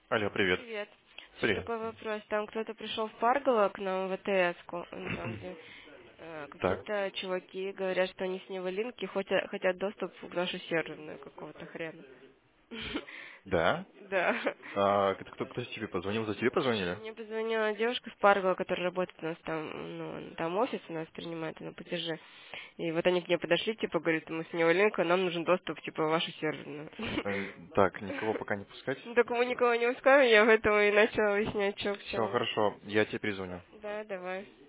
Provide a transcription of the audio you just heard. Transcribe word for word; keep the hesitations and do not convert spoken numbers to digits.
Алло, привет. Привет. Слушай, Привет. такой вопрос. Там кто-то пришел в Парголо к нам в ВТС-ку, ну, там, где э, Так, какие-то чуваки говорят, что они с Неволинки хотят, хотят доступ к нашу серверную какого-то хрена. да? Да. А, это кто, кто тебе позвонил? За тебе позвонили? Мне позвонила девушка с Парголо, которая работает у нас там, ну, там офис у нас принимает на платежи. И вот они к ней подошли, типа, говорят, мы с Неволинка, нам нужен доступ, типа, в вашу серверную. Э, Так, никого пока не пускать. Ну, так мы никого не ускаем, я в этом и начала выяснять, что к Все, чему. хорошо, я тебе перезвоню. Да, давай.